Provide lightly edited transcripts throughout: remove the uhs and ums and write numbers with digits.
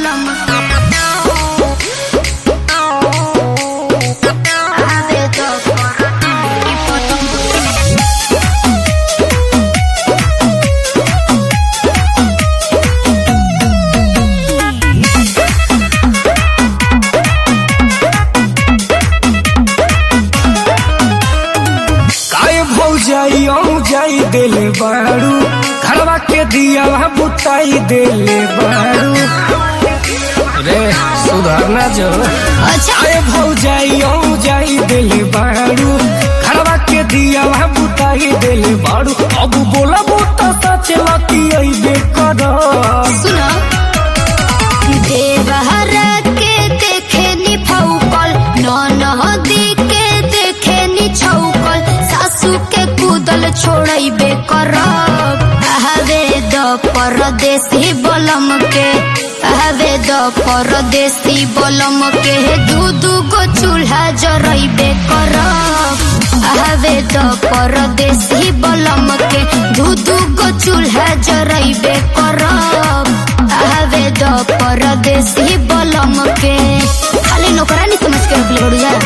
बलम जाई देले बारू घरवा के दिया बुताई देले बारू रे सुधारना जो अरे भौजाई देले बारू घरवा के दिया बुताई देले बारू अब बोला बुता सच लती अइबे कर सुनो देवहरा के देखे नी फौकल ननदी के देखे नी छौकल सासू के कूदल छोड़बे करब हवे द परदेसी बलम के हवे द परदेसी बलम के दू गो चूल्हा जरइबे करब हवे द परदेसी बलम के दू गो चूल्हा जरइबे करब हवे द परदेसी बलम के खाली नौकरानी समझ के रख ले बड़ू जा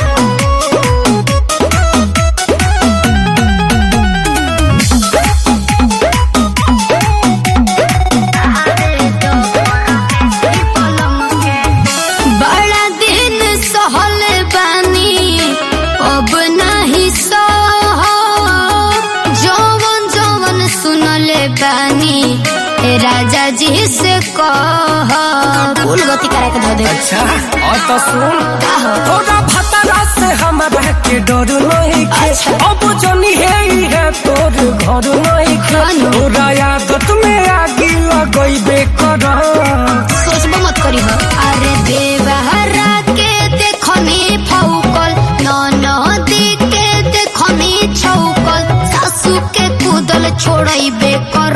राजा जी से कह फूल गति करे के धो दे। अच्छा और तो सुन थोड़ा भतरा से हमारा के डर नहीं के अब जनी है तोर घर नहीं के तोरा आदत में आगी लगइबे कर सोचबो मत करी हो अरे देवहरा के देखनी फौकल ननदी के देखनी छौकल सासू के कूदल छोड़इबे कर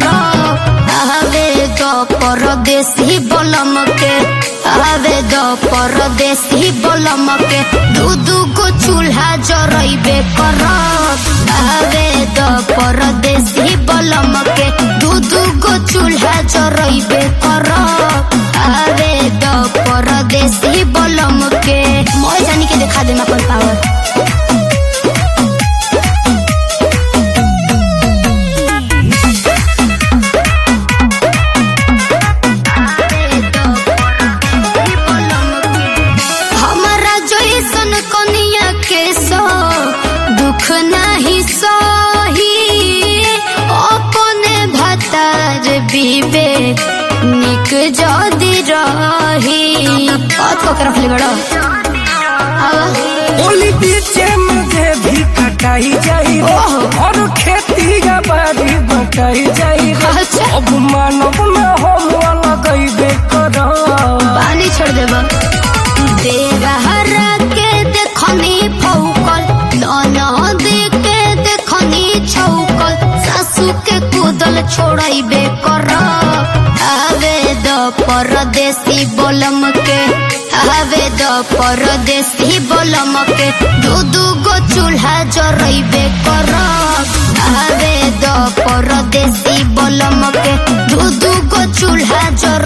परदेसी बलम के हवे द परदेसी बलम के दू गो चूल्हा जरइबे करब हवे द परदेसी बलम के दू गो चूल्हा जरइबे करब हवे द परदेसी बलम के मैं जानी के दिखा देना अपन पावर निक जदी रही रख ले बड़ा बोली बीचे मुझे भी कटाई जाई और खेती या बारी बटाई जाई अब मानव में हम लगइबे कर पानी छोड़ देबा देवहरा के देखनी फौकल ननदी के देखनी छौकल सासू के कूदल छोड़इबे कर हवे द परदेसी बलम के हवे द परदेसी बलम के दू गो चूल्हा जरइबे करब हवे द परदेसी बलम के दू गो चूल्हा जर